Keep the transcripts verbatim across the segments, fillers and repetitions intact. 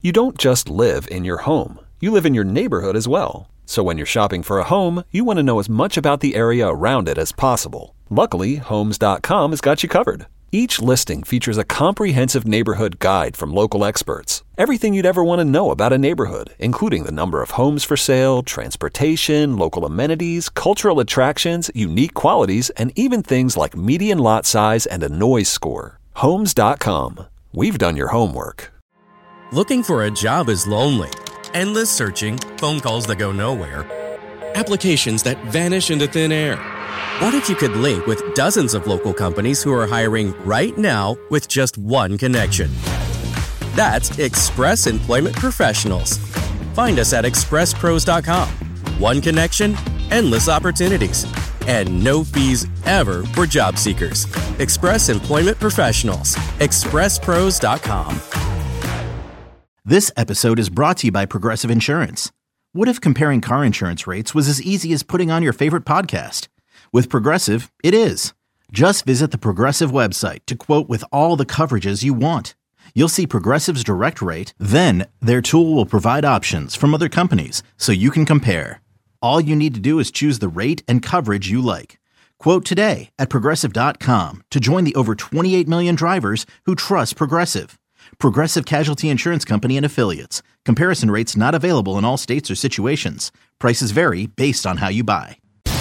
You don't just live in your home. You live in your neighborhood as well. So when you're shopping for a home, you want to know as much about the area around it as possible. Luckily, Homes dot com has got you covered. Each listing features a comprehensive neighborhood guide from local experts. Everything you'd ever want to know about a neighborhood, including the number of homes for sale, transportation, local amenities, cultural attractions, unique qualities, and even things like median lot size and a noise score. Homes dot com. We've done your homework. Looking for a job is lonely. Endless searching, phone calls that go nowhere, applications that vanish into thin air. What if you could link with dozens of local companies who are hiring right now with just one connection? That's Express Employment Professionals. Find us at express pros dot com. One connection, endless opportunities, and no fees ever for job seekers. Express Employment Professionals. express pros dot com. This episode is brought to you by Progressive Insurance. What if comparing car insurance rates was as easy as putting on your favorite podcast? With Progressive, it is. Just visit the Progressive website to quote with all the coverages you want. You'll see Progressive's direct rate, then their tool will provide options from other companies so you can compare. All you need to do is choose the rate and coverage you like. Quote today at progressive dot com to join the over twenty-eight million drivers who trust Progressive. Progressive Casualty Insurance Company and Affiliates. Comparison rates not available in all states or situations. Prices vary based on how you buy.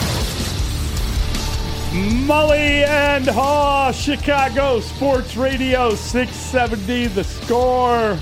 Mully and Haw, Chicago Sports Radio six seventy, The Score.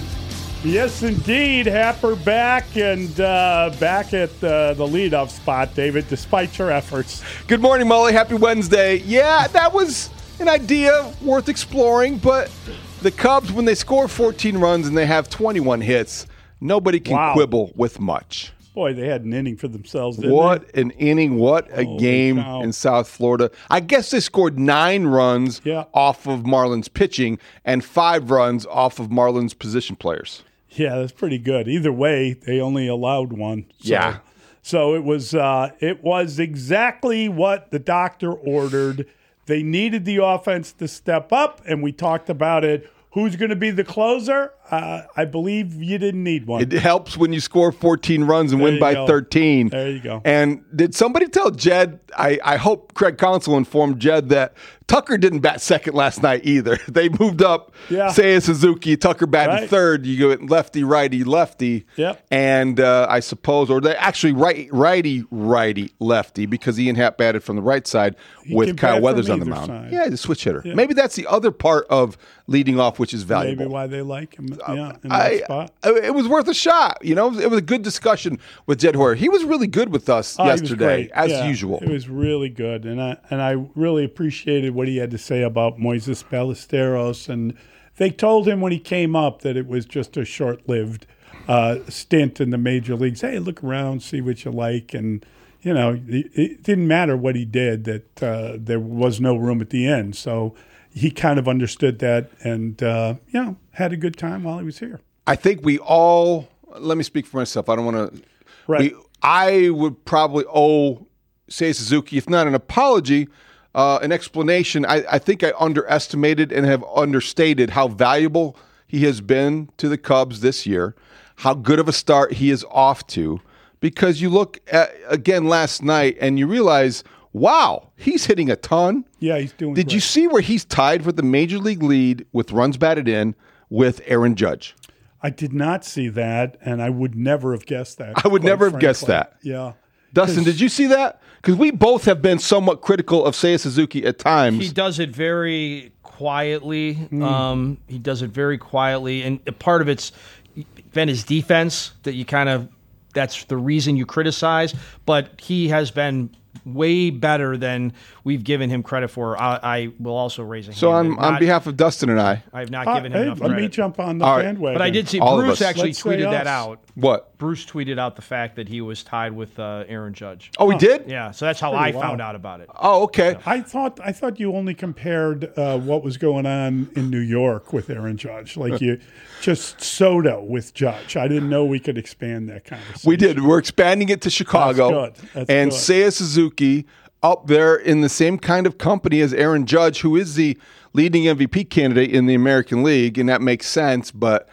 Yes, indeed. Happer back and uh, back at uh, the leadoff spot, David, despite your efforts. Good morning, Mully. Happy Wednesday. Yeah, that was an idea worth exploring, but the Cubs, when they score fourteen runs and they have twenty-one hits, nobody can wow. quibble with much. Boy, they had an inning for themselves, didn't what they? an inning. What a Holy game cow. in South Florida. I guess they scored nine runs yeah. off of Marlins pitching and five runs off of Marlins position players. Yeah, that's pretty good. Either way, they only allowed one. So, yeah. So it was uh, it was exactly what the doctor ordered. They needed the offense to step up, and we talked about it. Who's going to be the closer? Uh, I believe you didn't need one. It helps when you score fourteen runs and there win by go. thirteen. There you go. And did somebody tell Jed, I, I hope Craig Counsell informed Jed that Tucker didn't bat second last night either. They moved up yeah. Seiya Suzuki, Tucker batted right. third. You go lefty, righty, lefty. Yep. And uh, I suppose, or they actually right, righty, righty, lefty, because Ian Happ batted from the right side he with Kyle Weathers on the either mound. Side. Yeah, the switch hitter. Yeah. Maybe that's the other part of leading off, which is valuable. Maybe why they like him. Yeah, in that I, spot. It was worth a shot. You know, it was a good discussion with Jed Hoyer. He was really good with us oh, yesterday, as yeah, usual. It was really good, and I and I really appreciated what he had to say about Moises Ballesteros. And they told him when he came up that it was just a short-lived uh, stint in the major leagues. Hey, look around, see what you like, and you know, it, it didn't matter what he did. That uh, there was no room at the end, so he kind of understood that, and uh, you know, had a good time while he was here. I think we all, let me speak for myself. I don't want to, right. we, I would probably owe Seiya Suzuki, if not an apology, uh, an explanation. I, I think I underestimated and have understated how valuable he has been to the Cubs this year, how good of a start he is off to, because you look at, again last night and you realize, wow, he's hitting a ton. Yeah, he's doing Did great. you see where he's tied for the major league lead with runs batted in with Aaron Judge? I did not see that, and I would never have guessed that. I would never have frankly. guessed that. Yeah. Dustin, did you see that? Because we both have been somewhat critical of Seiya Suzuki at times. He does it very quietly. Mm. Um, he does it very quietly, and a part of it's been his defense that you kind of, that's the reason you criticize, but he has been way better than we've given him credit for. I, I will also raise a so hand. on, on not, behalf of Dustin and I. I have not Uh, given him hey, enough let credit. me jump on the All right. bandwagon. But I did see All of Bruce us. actually Let's say tweeted us. that out. What? Bruce tweeted out the fact that he was tied with uh, Aaron Judge. Oh, he did? Yeah, so that's how Pretty I wild. found out about it. Oh, okay. I thought I thought you only compared uh, what was going on in New York with Aaron Judge, like you just Soto with Judge. I didn't know we could expand that conversation. We did. We're expanding it to Chicago. That's good. That's and good. Seiya Suzuki up there in the same kind of company as Aaron Judge, who is the leading M V P candidate in the American League, and that makes sense. But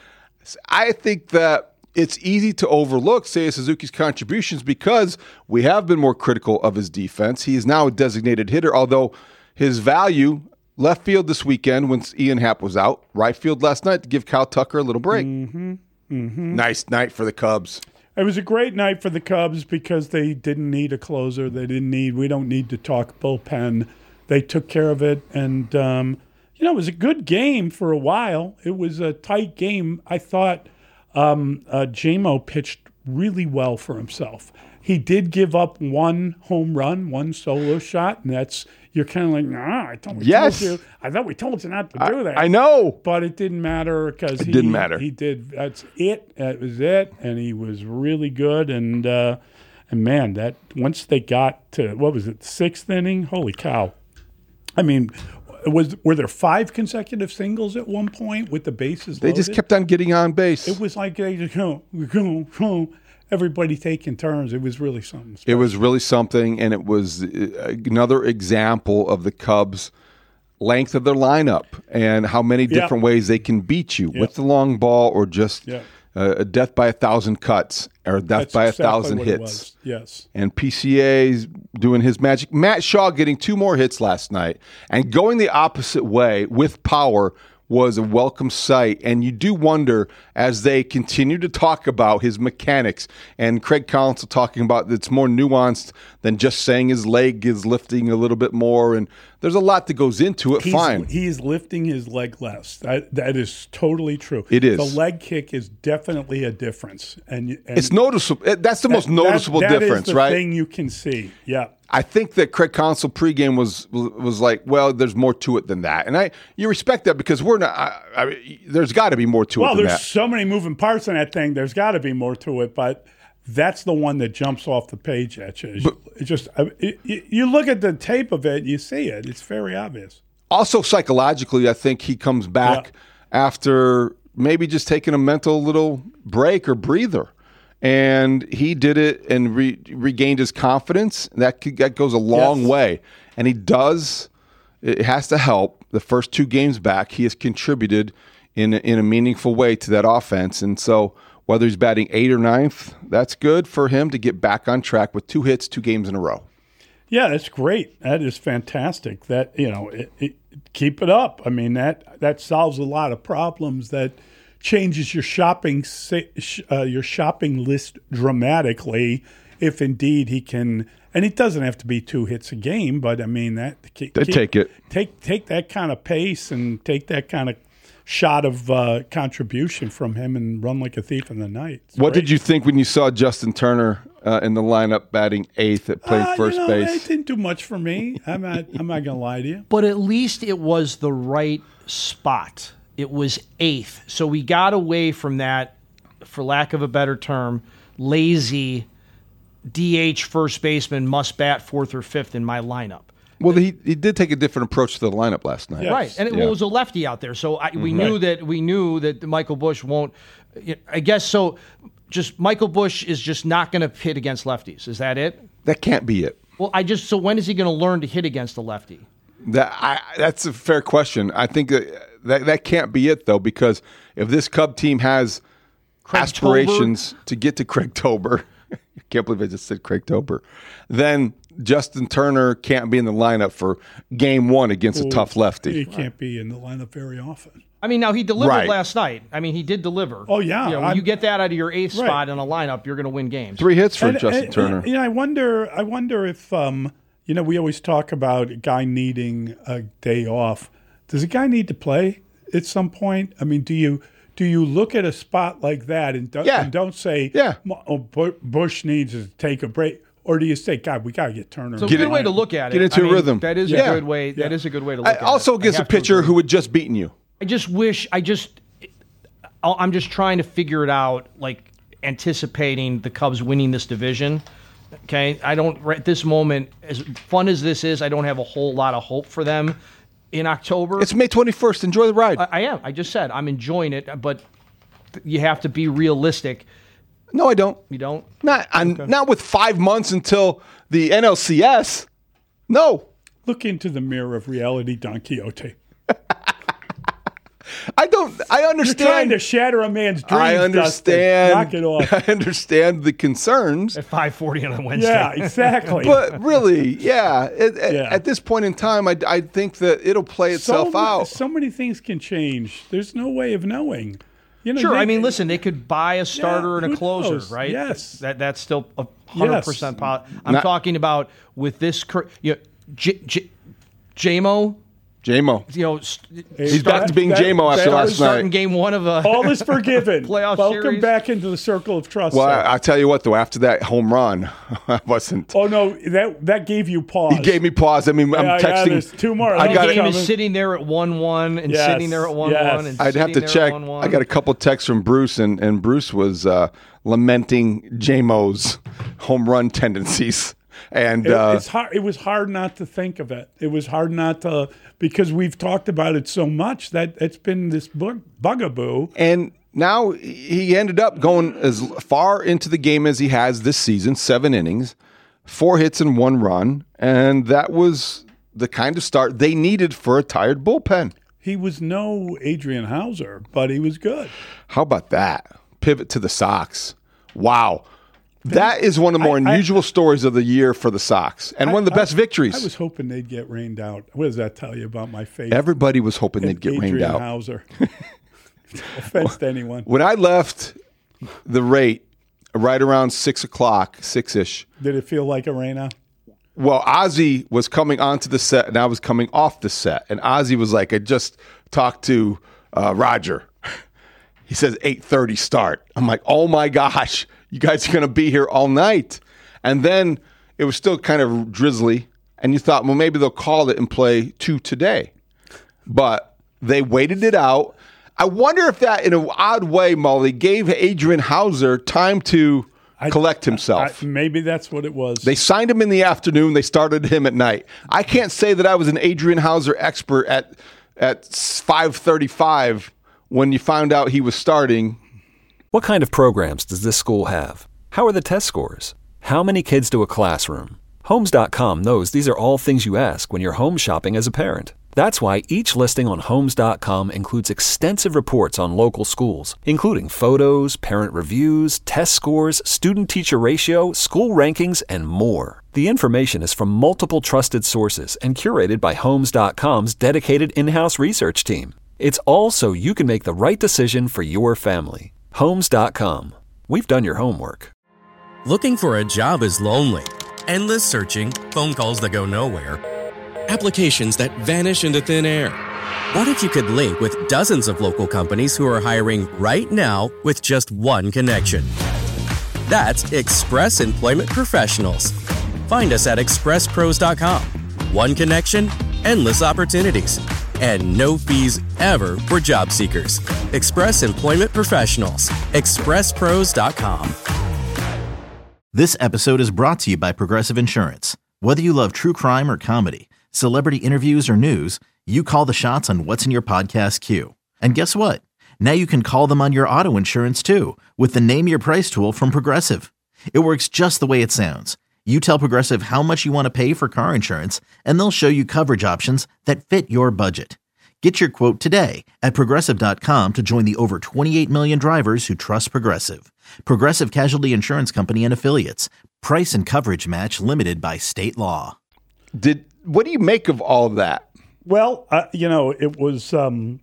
I think that it's easy to overlook Seiya Suzuki's contributions because we have been more critical of his defense. He is now a designated hitter, although his value left field this weekend when Ian Happ was out, right field last night to give Kyle Tucker a little break. Mm-hmm. Mm-hmm. Nice night for the Cubs. It was a great night for the Cubs because they didn't need a closer. They didn't need, we don't need to talk bullpen. They took care of it. And, um, you know, it was a good game for a while. It was a tight game. I thought um, uh, J-Mo pitched really well for himself. He did give up one home run, one solo shot, and that's, you're kind of like, nah, I thought we yes. told you. I thought we told you not to do that. I, I know. But it didn't matter because he didn't matter. He did. That's it. That was it. And he was really good. And uh, and man, that once they got to what was it, sixth inning? Holy cow! I mean, was were there five consecutive singles at one point with the bases They loaded? just kept on getting on base. It was like they just go, go, go. Everybody taking turns. It was really something special. It was really something, and it was another example of the Cubs' length of their lineup and how many different yeah. ways they can beat you yeah. with the long ball or just yeah. uh, a death by a thousand cuts or a death That's by a exactly thousand what it hits. was. Yes. And P C A's doing his magic. Matt Shaw getting two more hits last night and going the opposite way with power was a welcome sight. And you do wonder, as they continue to talk about his mechanics, and Craig Counsell talking about it's more nuanced than just saying his leg is lifting a little bit more. And there's a lot that goes into it. He's, Fine. He's lifting his leg less. That, that is totally true. It is. The leg kick is definitely a difference. and, and It's noticeable. That's the that, most noticeable that, that difference, is the right? thing you can see. Yeah. I think that Craig Counsell pregame was was like, well, there's more to it than that, and I you respect that because we're not. I, I, there's got to be more to well, it than there's that. so many moving parts in that thing. There's got to be more to it, but that's the one that jumps off the page at you. But, it just it, it, you look at the tape of it, you see it. It's very obvious. Also, psychologically, I think he comes back yeah. after maybe just taking a mental little break or breather. And he did it and re- regained his confidence. That could, that goes a long yes. way. And he does. It has to help. The first two games back, he has contributed in in a meaningful way to that offense. And so, whether he's batting eighth or ninth, that's good for him to get back on track with two hits, two games in a row. Yeah, that's great. That is fantastic. That you know, it, it, keep it up. I mean, that that solves a lot of problems. That changes your shopping uh, your shopping list dramatically if indeed he can. And it doesn't have to be two hits a game, but I mean that they take it. Take take that kind of pace and take that kind of shot of uh, contribution from him and run like a thief in the night. It's what great. did you think when you saw Justin Turner uh, in the lineup batting eighth at playing uh, first you know, base? It didn't do much for me. I'm not. I'm not gonna lie to you. But at least it was the right spot. It was eighth. So we got away from that, for lack of a better term, lazy D H first baseman must bat fourth or fifth in my lineup. Well, he he did take a different approach to the lineup last night. Yes. Right, and it, Yeah. well, it was a lefty out there, so I, we Mm-hmm. knew Right. that we knew that Michael Busch won't. I guess so. Just Michael Busch is just not going to hit against lefties. Is that it? That can't be it. Well, I just so when is he going to learn to hit against a lefty? That I, that's a fair question. I think that, that that can't be it though, because if this Cub team has Craig aspirations to get to Craig Tober, I can't believe I just said Craig Tober, then Justin Turner can't be in the lineup for game one against a tough lefty. He can't be in the lineup very often. I mean, now he delivered Right. last night. I mean, he did deliver. Oh, yeah. You know, when I'm- you get that out of your eighth Right. spot in a lineup, you're going to win games. Three hits for And- Justin and- Turner. and, you know, I wonder. I wonder if um, you know. We always talk about a guy needing a day off. Does a guy need to play at some point? I mean, do you do you look at a spot like that and don't, Yeah. and don't say, Yeah. oh, Bu- Bush needs to take a break, or do you say, God, we got to get Turner? It's a Get good it- way to look at it. get into I mean, rhythm. That is Yeah. a good way. That Yeah. is a good way to look I, at also it. I against a have to pitcher agree. who had just beaten you. I just wish. I just. I'm just trying to figure it out. Like anticipating the Cubs winning this division. Okay, I don't right at this moment. As fun as this is, I don't have a whole lot of hope for them in October. It's May twenty-first. Enjoy the ride. I, I am. I just said I'm enjoying it, but you have to be realistic. no, I don't. You don't. Not on, not with five months until the N L C S. No. Look into the mirror of reality, Don Quixote. I don't. I understand. You're trying to shatter a man's dreams. I understand. Dustin. Knock it off. I understand the concerns. At five forty on a Wednesday. Yeah, exactly. But really, yeah, it, Yeah. At, at this point in time, I, I think that it'll play itself so, out. So many things can change. There's no way of knowing. You know, Sure. they- I mean, listen, they could buy a starter Yeah, and a who closer, knows? right? Yes. That that's still a hundred Yes. percent. Po- I'm Not- talking about with this, cur- you know, J- J- J-Mo. J-Mo. You know, st- He's back to being that- J-Mo after that last was starting night. game one of a All is forgiven. Playoff Welcome series. back into the circle of trust. Well, sir. I, I tell you what, though, after that home run, I wasn't. oh no, that that gave you pause. He gave me pause. I mean, I'm Yeah, yeah, texting. there's two more. I the got game it. is sitting there at one one and Yes, sitting there at one yes. one. And I'd have to sitting there check. at one one. I got a couple texts from Bruce, and, and Bruce was uh, lamenting J-Mo's home run tendencies. And It, uh, it's hard. It was hard not to think of it. It was hard not to because we've talked about it so much that it's been this bug, bugaboo. and now he ended up going as far into the game as he has this season, seven innings, four hits and one run, and that was the kind of start they needed for a tired bullpen. He was no Adrian Hauser, but he was good. How about that? Pivot to the Sox. Wow. That is one of the more I- I- unusual stories of the year for the Sox, and one of the best I- victories. I was hoping they'd get rained out. What does that tell you about my faith? Everybody was hoping they'd get Adrian rained out. Hauser. Offense to anyone. When I left the rate right around six o'clock, six ish, Did it feel like a rain out? well, Ozzy was coming onto the set and I was coming off the set. And Ozzy was like, I just talked to uh, Roger. He says eight thirty start. I'm like, oh my gosh, you guys are going to be here all night. And then it was still kind of drizzly. And you thought, well, maybe they'll call it and play two today. But they waited it out. I wonder if that, in an odd way, Molly, gave Adrian Hauser time to I- collect himself. I- maybe that's what it was. They signed him in the afternoon. They started him at night. I can't say that I was an Adrian Hauser expert at at five thirty-five when you found out he was starting. What kind of programs does this school have? How are the test scores? How many kids do a classroom? Homes dot com knows these are all things you ask when you're home shopping as a parent. That's why each listing on Homes dot com includes extensive reports on local schools, including photos, parent reviews, test scores, student-teacher ratio, school rankings, and more. The information is from multiple trusted sources and curated by Homes dot com's dedicated in-house research team. It's all so you can make the right decision for your family. Homes dot com. We've done your homework. Looking for a job is lonely. Endless searching, phone calls that go nowhere, applications that vanish into thin air. What if you could link with dozens of local companies who are hiring right now with just one connection? That's Express Employment Professionals. Find us at express pros dot com. One connection, endless opportunities, and no fees ever for job seekers. Express Employment Professionals. express pros dot com. This episode is brought to you by Progressive Insurance. Whether you love true crime or comedy, celebrity interviews or news, you call the shots on what's in your podcast queue. And guess what? Now you can call them on your auto insurance too with the Name Your Price tool from Progressive. It works just the way it sounds. You tell Progressive how much you want to pay for car insurance, and they'll show you coverage options that fit your budget. Get your quote today at progressive dot com to join the over twenty-eight million drivers who trust Progressive. Progressive Casualty Insurance Company and Affiliates. Price and coverage match limited by state law. Did what do you make of all of that? Well, uh, you know, it was um,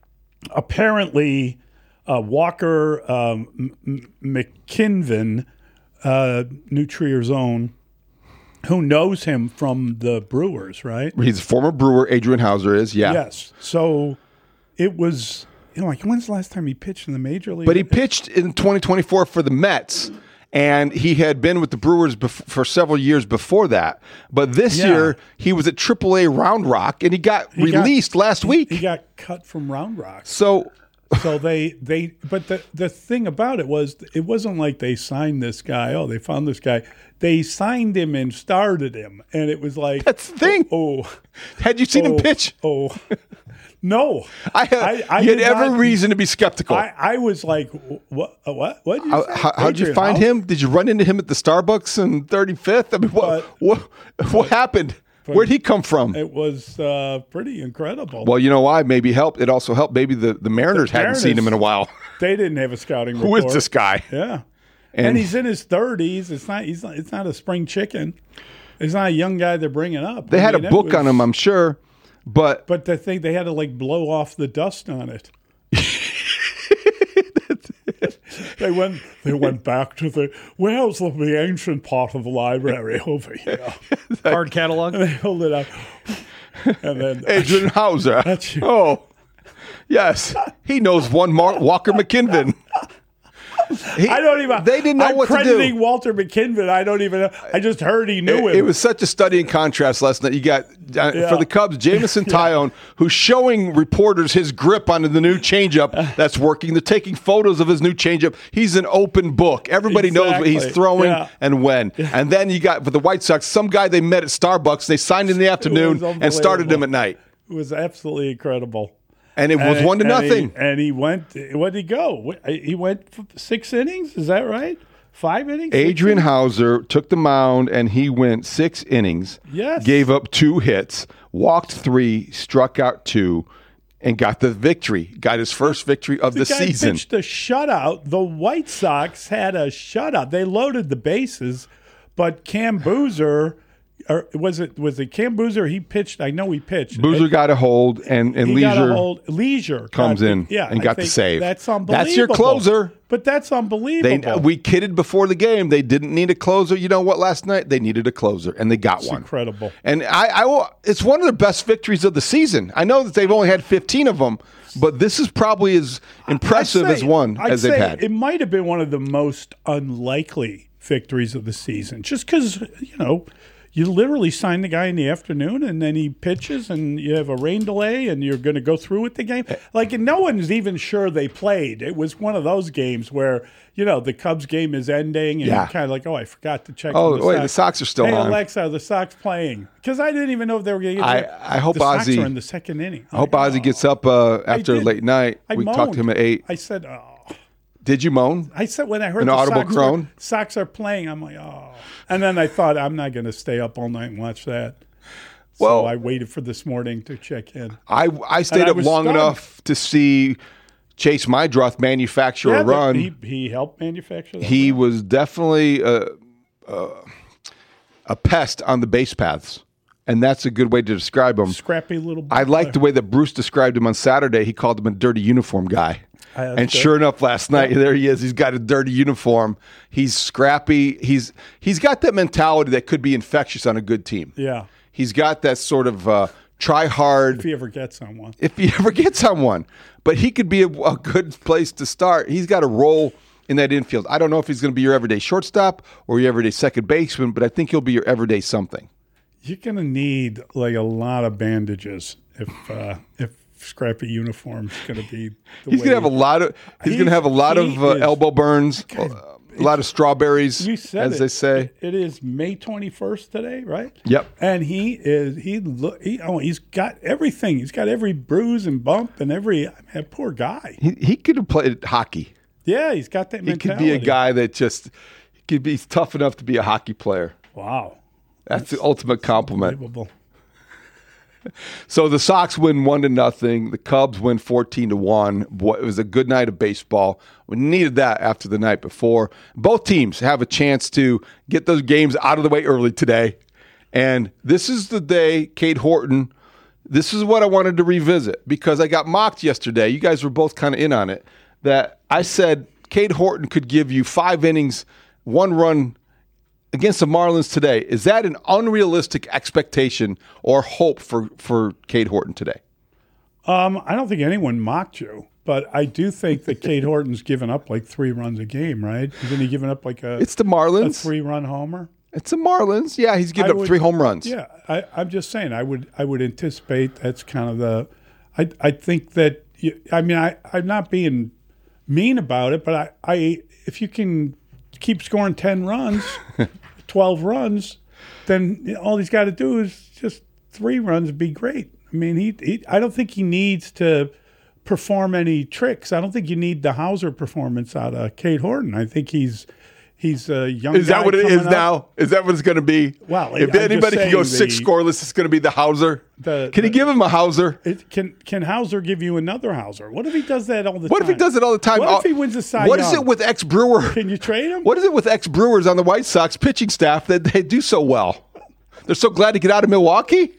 apparently uh, Walker um, M- M- McKinven, uh, New Trier's own, who knows him from the Brewers, right? He's a former Brewer. Adrian Hauser is, yeah. Yes. So it was, you know, like when's the last time he pitched in the major league? But he pitched in twenty twenty-four for the Mets, and he had been with the Brewers bef- for several years before that. But this Yeah. year, he was at triple A Round Rock, and he got He got- released last he- week. He got cut from Round Rock. so So they they but the the thing about it was it wasn't like they signed this guy. Oh, they found this guy. They signed him and started him, and it was like that's the thing. Oh, Had you seen oh, him pitch? Oh, no. I had, I- I you had did every not- reason to be skeptical. I, I was like, what? What? What? Did you How, say? how, how'd you Adrian find House? him? Did you run into him at the Starbucks in thirty-fifth? I mean, what But- what, what happened? Where'd he come from? It was uh, pretty incredible. Well, you know why? Maybe helped. It also helped. Maybe the, the Mariners The hadn't Mariners, seen him in a while. They didn't have a scouting Who report. is this guy? Yeah. And, And, he's in his thirties. It's not. He's not. It's not a spring chicken. It's not a young guy they're bringing up. they I had mean, a it book was- on him, I'm sure. But But the thing they had to like blow off the dust on it. they went. They went back to the. Where's the, the ancient part of the library over here? Card catalog. And they hold it up. And then Adrian Hauser. That's you. Oh, yes. He knows one Mark Walker McKinven. He- I don't even. They didn't know I'm what to crediting do. Walter McKinven. I don't even. know. I just heard he knew It, him. it was such a study in contrast last night. You got uh, Yeah. for the Cubs, Jameson Tyone, who's showing reporters his grip onto the new changeup that's working. They're taking photos of his new changeup. He's an open book. Everybody knows what he's Exactly. throwing Yeah. and when. And then you got for the White Sox, some guy they met at Starbucks. They signed in the afternoon and started him at night. It was absolutely incredible. And it was And- one to and nothing. He, and he went. Where did he go? He went f- six innings. Is that right? Five innings. Six Adrian innings? Hauser took the mound and he went six innings. Yes. Gave up two hits, walked three, struck out two, and got the victory. Got his first victory of the, The guy season. pitched a shutout. The White Sox had a shutout. They loaded the bases, but Cam Boozer, or was it was it Cam Boozer? He pitched. I know he pitched. Boozer got a hold, and, and he Leisure got a hold. Leisure comes got the- in yeah, and I got the think save. That's unbelievable. That's your closer. But that's They, unbelievable. we kidded before the game. They didn't need a closer. You know what? Last night they needed a closer, and they got It's one. incredible. And I, I, will- it's one of the best victories of the season. I know that they've only had fifteen of them, but this is probably as impressive I'd as say- one I'd as they've say had. It might have been one of the most unlikely victories of the season, just because you know you literally sign the guy in the afternoon and then he pitches and you have a rain delay and you're going to go through with the game. Like no one's even sure they played. It was one of those games where you know the Cubs game is ending and Yeah. you're kind of like, oh, I forgot to check. Oh, on the wait, Sox. the Sox are still hey, on. Alexa, are the Sox playing? Because I didn't even know if they were going to get. I- there. I hope the Sox Ozzie- are in the second inning. I hope I'm Ozzy like, gets up uh, I after a did. late night. I we moaned. talked to him at eight. I said, oh. Did you moan? I said when I heard An the audible Sox, groan? Were, Sox are playing, I'm like, oh. And then I thought I'm not going to stay up all night and watch that. Well- so I waited for this morning to check in. I I stayed And I up was long stunned. enough to see Chase Mydroth manufacture Yeah, a but run. He, he helped manufacture that. He run. was definitely a, a, a pest on the base paths, and that's a good way to describe him. Scrappy little. I like the way that Bruce described him on Saturday. He called him a dirty uniform guy. Uh, that's And good. sure enough, last night there he is. He's got a dirty uniform. He's scrappy. He's he's got that mentality that could be infectious on a good team. Yeah. He's got that sort of uh, try hard. If he ever gets someone. If he ever gets someone, but he could be a, a good place to start. He's got a role in that infield. I don't know if he's going to be your everyday shortstop or your everyday second baseman, but I think he'll be your everyday something. You're going to need like a lot of bandages if uh, if Scrappy uniform's going to be. The He's way going to have a lot of. He's going to have a lot he of uh, is- elbow burns, uh, a lot of strawberries, You said as it. they say. It is May twenty-first today, right? Yep. And he is he look he oh he's got everything. He's got every bruise and bump and every I mean, poor guy. He he could have played hockey. Yeah, he's got that He mentality. could be a guy that just he could be tough enough to be a hockey player. Wow. That's the ultimate compliment. Unbelievable. So the Sox win one to nothing. The Cubs win fourteen to one. Boy, it was a good night of baseball. We needed that after the night before. Both teams have a chance to get those games out of the way early today. And this is the day, Cade Horton. This is what I wanted to revisit because I got mocked yesterday. You guys were both kind of in on it. That I said Cade Horton could give you five innings, one run against the Marlins today. Is that an unrealistic expectation or hope for, for Cade Horton today? Um, I don't think anyone mocked you, but I do think that Cade Horton's given up like three runs a game, right? Isn't he giving up like a, It's the a Marlins. three-run homer? It's the Marlins. Yeah, he's given I up would- three home runs. Yeah, I, I'm just saying. I would I would anticipate that's kind of the. I I think that you, I mean I I'm not being mean about it, but I, I if you can keep scoring ten runs, twelve runs, then all he's got to do is just three runs would be great. I mean he, he I don't think he needs to perform any tricks. I don't think you need the Hauser performance out of Cade Horton. I think he's He's a young. Is that guy what it is coming up. now? Is that what it's going to be? Well, if I'm anybody just can go saying six the- scoreless, it's going to be the Hauser. The- can he the- give him a Hauser? It, can can Hauser give you another Hauser? What if he does that all the What time? if he does it all the time? What Uh, if he wins a Cy What is Young? it with ex-Brewer? Can you trade him? What is it with ex-Brewers on the White Sox pitching staff that they do so well? They're so glad to get out of Milwaukee?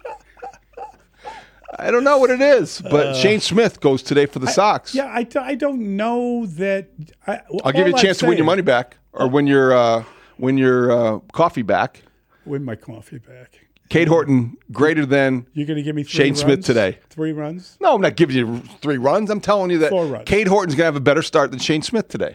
I don't know what it is, but Uh, Shane Smith goes today for the Sox. Yeah, I, d- I don't know that. I, I'll give you a chance to win your money back or win your uh, win your uh, coffee back. Win my coffee back. Cade Horton greater than You're going to give me three Shane runs? Smith today. Three runs? No, I'm not giving you three runs. I'm telling you that Four runs. Cade Horton's going to have a better start than Shane Smith today.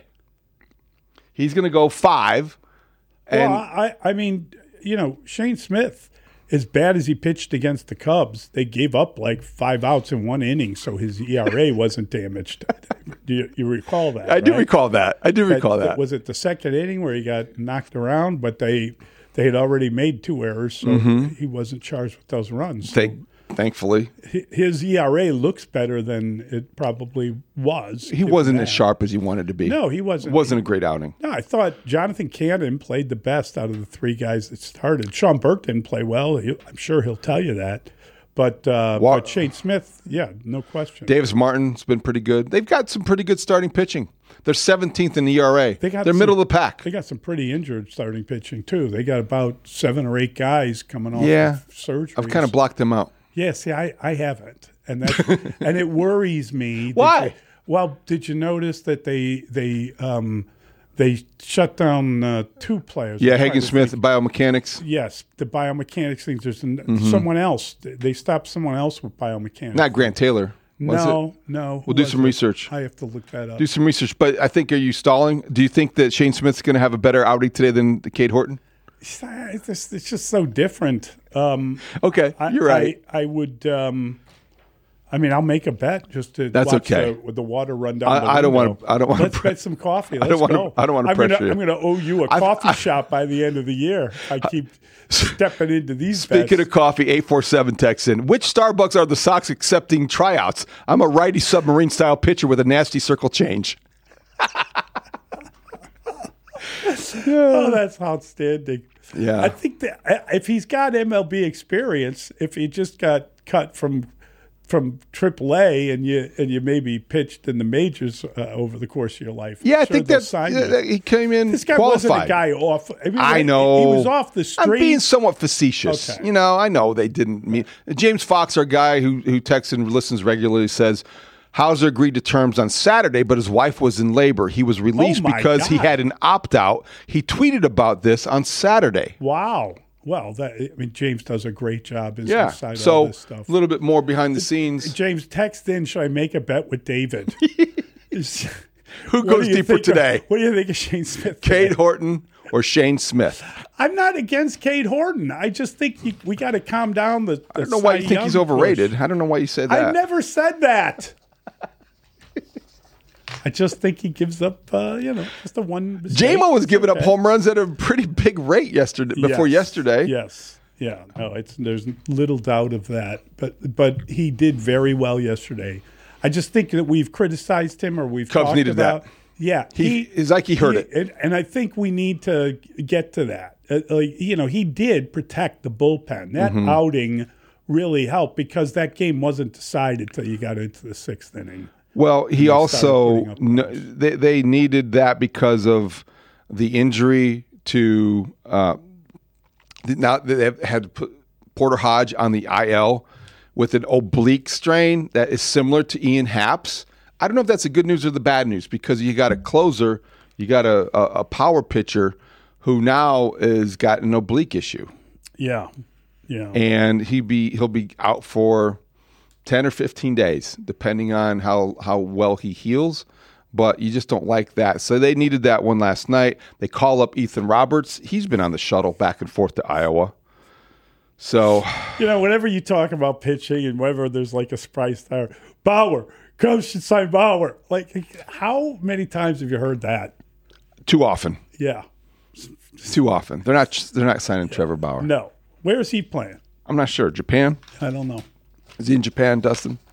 He's going to go five. And well, I, I mean, you know, Shane Smith, as bad as he pitched against the Cubs, they gave up like five outs in one inning, so his E R A wasn't damaged. Do you, you recall that? I do right? recall that. I do recall that. Was it the second inning where he got knocked around, but they they had already made two errors, so Mm-hmm. he wasn't charged with those runs. So Thank, thankfully. his E R A looks better than it probably was. He given wasn't that. as sharp as he wanted to be. No, he wasn't. It wasn't a great outing. No, I thought Jonathan Cannon played the best out of the three guys that started. Sean Burke didn't play well. He, I'm sure he'll tell you that. But, uh, Wa- but Shane Smith, yeah, no question. Davis Martin's been pretty good. They've got some pretty good starting pitching. They're seventeenth in E R A. They got They're some- middle of the pack. They got some pretty injured starting pitching, too. They got about seven or eight guys coming off Yeah. of surgery. I've kind of blocked them out. Yeah, see, I, I haven't. And that, and it worries me. that Why? they- well, did you notice that they they um, they shut down uh, two players? Yeah, I'm trying Hagen to Smith, think. biomechanics. Yes, the biomechanics things. There's an, Mm-hmm. someone else. They stopped someone else with biomechanics. Not Grant Taylor. was it? no, no. We'll do some research. I have to look that up. Do some research. But I think, are you stalling? Do you think that Shane Smith's going to have a better outing today than Cade Horton? It's just, it's just so different. Um, Okay, I, you're right. I, I would. Um, I mean, I'll make a bet just to That's watch okay. the, with the water run down. I- the I don't window. wanna- I don't wanna Let's pre- bet some coffee. I Let's don't wanna- go. I don't wanna I'm gonna- pressure you. I'm going to owe you a I've- coffee I- shop by the end of the year. I keep stepping into these. Speaking bets. of coffee, eight four seven texts in. Which Starbucks are the Sox accepting tryouts? I'm a righty submarine style pitcher with a nasty circle change. Oh, that's outstanding. Yeah. I think that uh, if he's got M L B experience, if he just got cut from from triple A and you and you maybe pitched in the majors uh, over the course of your life, I'm Yeah, I sure think they'll that's sign yeah, you. he came in This guy qualified. wasn't a guy off. I, mean, I he- know he was off the street. I'm being somewhat facetious. Okay. You know, I know they didn't mean. James Fox, our guy who who texts and listens regularly, says Hauser agreed to terms on Saturday, but his wife was in labor. He was released Oh, my because he God. had an opt out. He tweeted about this on Saturday. Wow. Well, that, I mean, James does a great job as Yeah, inside all so this stuff. a little bit more behind the scenes. James, text in. Should I make a bet with David? Is- Who what goes do you deeper think of- today? what do you think of Shane Smith? Cade today? Horton or Shane Smith? I'm not against Cade Horton. I just think you, we got to calm down the. the I don't know why you think he's overrated. I don't know why you said that. I never said that. I just think he gives up, uh, you know, just a one. mistake. J-Mo was It's giving up okay. home runs at a pretty big rate yesterday. Before Yes. yesterday, Yes. Yeah. No, it's there's little doubt of that. But but he did very well yesterday. I just think that we've criticized him or we've Cubs talked needed about. that. Yeah, He- it's like he heard it. And, and I think we need to get to that. Uh, like, you know, he did protect the bullpen. That Mm-hmm. outing really helped because that game wasn't decided till you got into the sixth inning. Well, he started also putting up kn- they they needed that because of the injury to uh, now they've had put Porter Hodge on the I L with an oblique strain that is similar to Ian Happ's. I don't know if that's the good news or the bad news because you got a closer, you got a, a, a power pitcher who now is got an oblique issue, Yeah. Yeah. and he be he'll be out for ten or fifteen days, depending on how, how well he heals. But you just don't like that. So they needed that one last night. They call up Ethan Roberts. He's been on the shuttle back and forth to Iowa. So, You know, whenever you talk about pitching and whenever there's like a surprise star, Bauer, Cubs should sign Bauer. Like, how many times have you heard that? too often. Yeah. Too often. They're not they're not signing Trevor Bauer. No. Where is he playing? I'm not sure. Japan? I don't know. Is he in Japan, Dustin?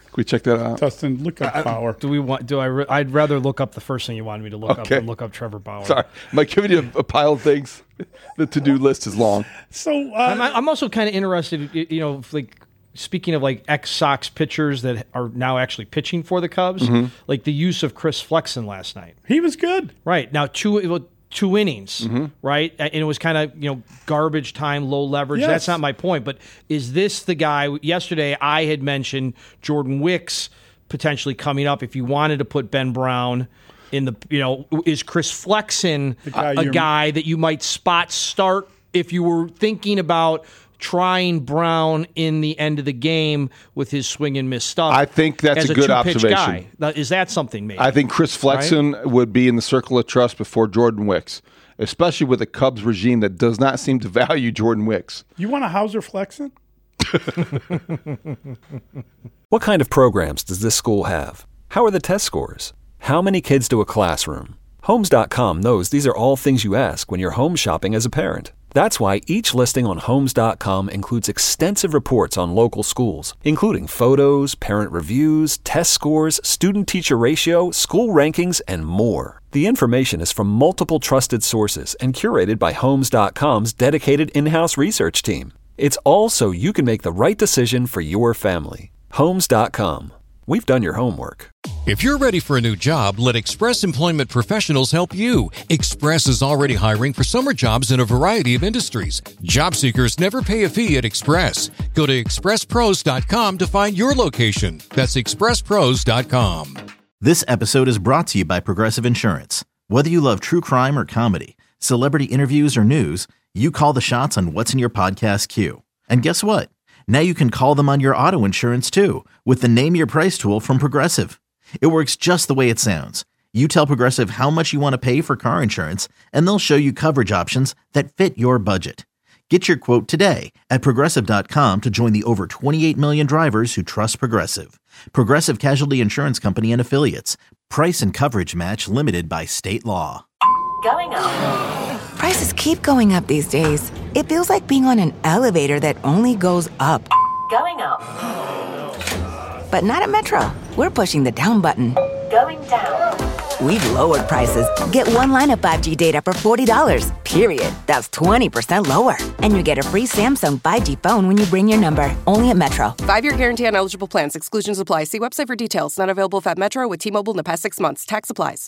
we check that out? Dustin, look up Bauer. Do we want? Do I? Re- I'd rather look up the first thing you wanted me to look up Okay. than look up Trevor Bauer. Sorry. Am I giving you a, a pile of things? The to-do list is long. So uh, I'm, I'm also kind of interested, you know, like speaking of like ex-Sox pitchers that are now actually pitching for the Cubs, Mm-hmm. like the use of Chris Flexen last night. he was good. Right. Now, two well, two innings, Mm-hmm. right? And it was kind of, you know, garbage time, low leverage. Yes. That's not my point. But is this the guy? Yesterday, I had mentioned Jordan Wicks potentially coming up if you wanted to put Ben Brown in the, you know, is Chris Flexen guy a, a you're- guy that you might spot start if you were thinking about trying Brown in the end of the game with his swing and miss stuff? I think that's as a good two-pitch observation. Guy. Now, is that something maybe? I think Chris Flexen would be in the circle of trust before Jordan Wicks, especially with a Cubs regime that does not seem to value Jordan Wicks. You want a Hauser Flexen? What kind of programs does this school have? How are the test scores? How many kids do a classroom? Homes dot com knows these are all things you ask when you're home shopping as a parent. That's why each listing on Homes dot com includes extensive reports on local schools, including photos, parent reviews, test scores, student-teacher ratio, school rankings, and more. The information is from multiple trusted sources and curated by Homes dot com's dedicated in-house research team. It's all so you can make the right decision for your family. Homes dot com. We've done your homework. If you're ready for a new job, let Express Employment Professionals help you. Express is already hiring for summer jobs in a variety of industries. Job seekers never pay a fee at Express. Go to express pros dot com to find your location. That's express pros dot com. This episode is brought to you by Progressive Insurance. Whether you love true crime or comedy, celebrity interviews or news, you call the shots on what's in your podcast queue. And guess what? Now you can call them on your auto insurance too with the Name Your Price tool from Progressive. It works just the way it sounds. You tell Progressive how much you want to pay for car insurance, and they'll show you coverage options that fit your budget. Get your quote today at progressive dot com to join the over twenty-eight million drivers who trust Progressive. Progressive Casualty Insurance Company and Affiliates. Price and coverage match limited by state law. Going up. Prices keep going up these days. It feels like being on an elevator that only goes up. Going up. But not at Metro. We're pushing the down button. Going down. We've lowered prices. Get one line of five G data for forty dollars, period. That's twenty percent lower. And you get a free Samsung five G phone when you bring your number. Only at Metro. Five-year guarantee on eligible plans. Exclusions apply. See website for details. Not available if at Metro with T-Mobile in the past six months. Tax applies.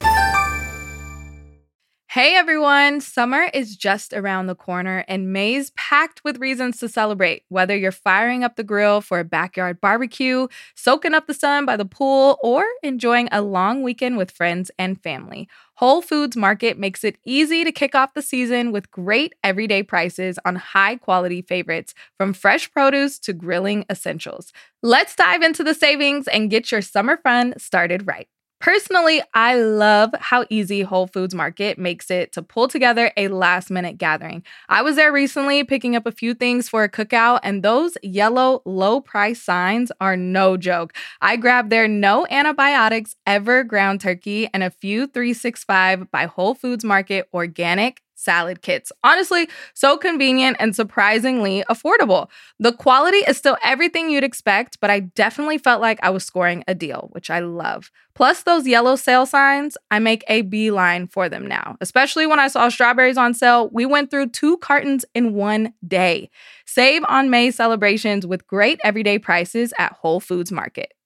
Hey everyone, summer is just around the corner and May's packed with reasons to celebrate. Whether you're firing up the grill for a backyard barbecue, soaking up the sun by the pool, or enjoying a long weekend with friends and family, Whole Foods Market makes it easy to kick off the season with great everyday prices on high-quality favorites, from fresh produce to grilling essentials. Let's dive into the savings and get your summer fun started right. Personally, I love how easy Whole Foods Market makes it to pull together a last-minute gathering. I was there recently picking up a few things for a cookout, and those yellow low-price signs are no joke. I grabbed their no antibiotics ever ground turkey and a few three sixty-five by Whole Foods Market organic salad kits. Honestly, so convenient and surprisingly affordable. The quality is still everything you'd expect, but I definitely felt like I was scoring a deal, which I love. Plus those yellow sale signs, I make a beeline for them now. Especially when I saw strawberries on sale, we went through two cartons in one day. Save on May celebrations with great everyday prices at Whole Foods Market.